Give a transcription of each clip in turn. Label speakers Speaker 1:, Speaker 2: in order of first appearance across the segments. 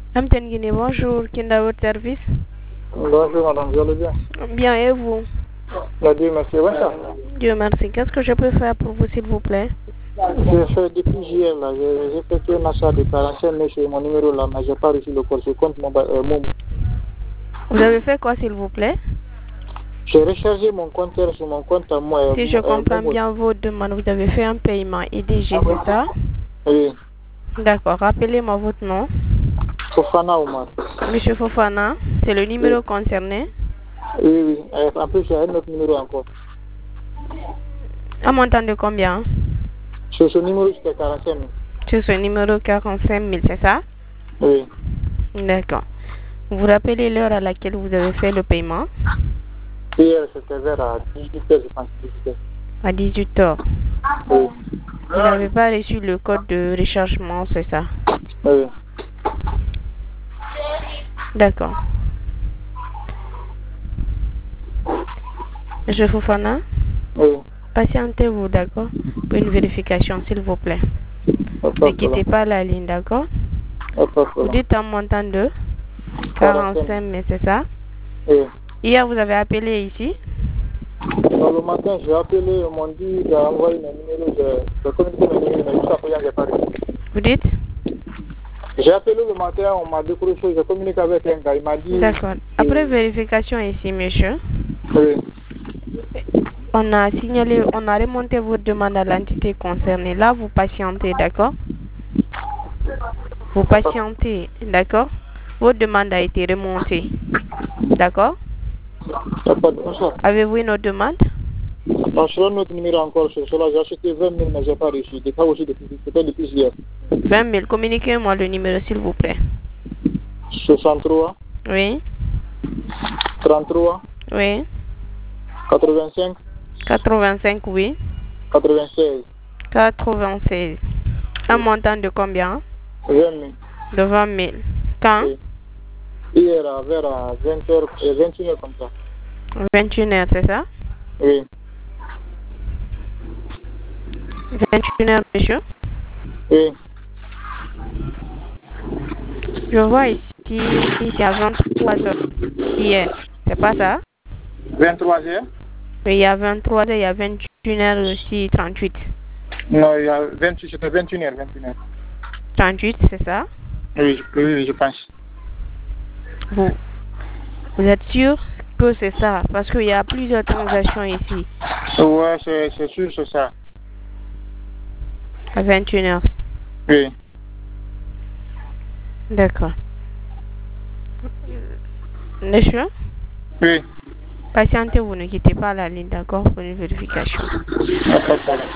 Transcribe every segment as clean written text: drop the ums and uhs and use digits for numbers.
Speaker 1: Amten Guinée, bonjour. Kinda, votre service?
Speaker 2: Bonjour madame, vous allez bien?
Speaker 1: Bien, et vous?
Speaker 2: Dieu merci, ouais ça.
Speaker 1: Dieu merci. Qu'est-ce que je peux faire pour vous, s'il vous plaît?
Speaker 2: J'ai fait depuis hier là, j'ai fait un achat de 45 000 sur mon numéro là, mais j'ai pas reçu le code, je compte mon
Speaker 1: Vous avez fait quoi, s'il vous plaît?
Speaker 2: J'ai rechargé mon compteur sur mon compte à moi.
Speaker 1: Si je comprends bien vos demandes, vous avez fait un paiement IDG, c'est ça?
Speaker 2: Oui.
Speaker 1: D'accord. Rappelez-moi votre nom.
Speaker 2: Fofana Omar.
Speaker 1: Monsieur Fofana, c'est le numéro concerné?
Speaker 2: Oui, oui. En plus, j'ai un autre numéro encore.
Speaker 1: Un montant de combien?
Speaker 2: Sur ce numéro, c'était 45 000.
Speaker 1: Sur ce numéro, 45 000, c'est ça?
Speaker 2: Oui.
Speaker 1: D'accord. Vous rappelez l'heure à laquelle vous avez fait le paiement?
Speaker 2: Hier, c'était vers 18h, je pense. 18h.
Speaker 1: À 18h.
Speaker 2: Oui.
Speaker 1: Vous n'avez pas reçu le code de rechargement, c'est ça?
Speaker 2: Oui.
Speaker 1: D'accord. Monsieur Fofana?
Speaker 2: Oui.
Speaker 1: Patientez-vous, d'accord? Pour une vérification, s'il vous plaît. Ne quittez pas la ligne, d'accord? Vous dites un montant de 45 000, c'est ça?
Speaker 2: Oui.
Speaker 1: Hier, vous avez appelé ici?
Speaker 2: Non, le matin, j'ai appelé, ils m'ont dit d'envoyer mes numéros, j'ai communiqué mes numéros, mais jusqu'à présent, j'ai pas reçu.
Speaker 1: Vous dites?
Speaker 2: J'ai appelé le matin, on m'a décroché, j'ai communiqué avec un gars, il m'a dit...
Speaker 1: D'accord. Après vérification ici, monsieur,
Speaker 2: oui.
Speaker 1: on a signalé, on a remonté votre demande à l'entité concernée. Là, vous patientez, d'accord? Vous patientez, d'accord? Votre demande a été remontée, d'accord? Avez-vous une autre demande?
Speaker 2: Non, sur notre numéro encore, sur cela, j'ai acheté 20 000, mais je n'ai pas reçu. C'était depuis hier.
Speaker 1: 20 000, communiquez-moi le numéro, s'il vous plaît.
Speaker 2: 63.
Speaker 1: Oui.
Speaker 2: 33.
Speaker 1: Oui.
Speaker 2: 85.
Speaker 1: 85, oui.
Speaker 2: 96.
Speaker 1: 96. Un montant de combien?
Speaker 2: 20 000.
Speaker 1: De 20 000. Quand?
Speaker 2: Oui. Hier, vers 20h, 21h comme ça.
Speaker 1: 21h, c'est ça?
Speaker 2: Oui.
Speaker 1: 21h, monsieur?
Speaker 2: Oui.
Speaker 1: Je vois ici, il y a 23h hier. C'est pas ça?
Speaker 2: 23h?
Speaker 1: Oui, il y a 23h, il y a 21h aussi, 38.
Speaker 2: Non, il y a 28, c'était 21h, 21h.
Speaker 1: 38, c'est ça?
Speaker 2: Oui, oui, je pense.
Speaker 1: Vous êtes sûr que c'est ça? Parce qu'il y a plusieurs transactions ici.
Speaker 2: Ouais, c'est sûr, c'est ça.
Speaker 1: À 21h.
Speaker 2: Oui.
Speaker 1: D'accord. Monsieur?
Speaker 2: Oui.
Speaker 1: Patientez-vous, ne quittez pas la ligne, d'accord, pour une vérification.
Speaker 2: Pas de problème.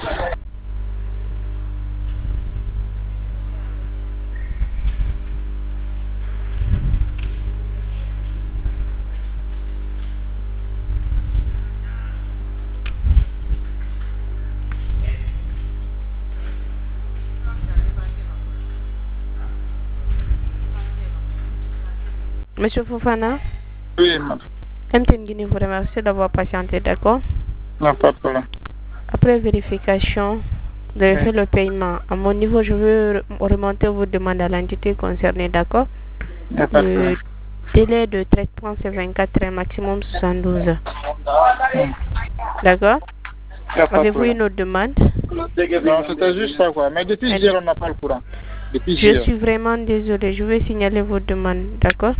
Speaker 1: Monsieur Fofana?
Speaker 2: Oui, madame.
Speaker 1: MTN Guinée vous remercie d'avoir patienté, d'accord?
Speaker 2: Non, pas de problème.
Speaker 1: Après vérification, vous avez fait le paiement. À mon niveau, je veux remonter vos demandes à l'entité concernée, d'accord? Le délai de traitement, c'est 24 heures, maximum 72 heures. D'accord? Avez-vous une autre demande?
Speaker 2: Non, c'était juste ça, quoi. Mais depuis hier, on n'a pas le courant.
Speaker 1: Je suis vraiment désolée. Je vais signaler vos demandes, d'accord?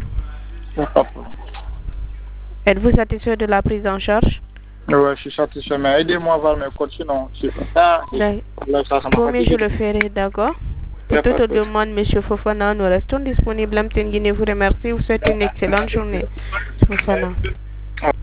Speaker 1: Êtes-vous satisfait de la prise en charge?
Speaker 2: Oui, je suis satisfait. Mais aidez-moi à voir mes codes, sinon, c'est pas ça.
Speaker 1: Promis, je le ferai, d'accord? Pour toute demande, M. Fofana, nous restons disponibles. MTN Guinée vous remercie. Vous souhaite une excellente journée, Fofana.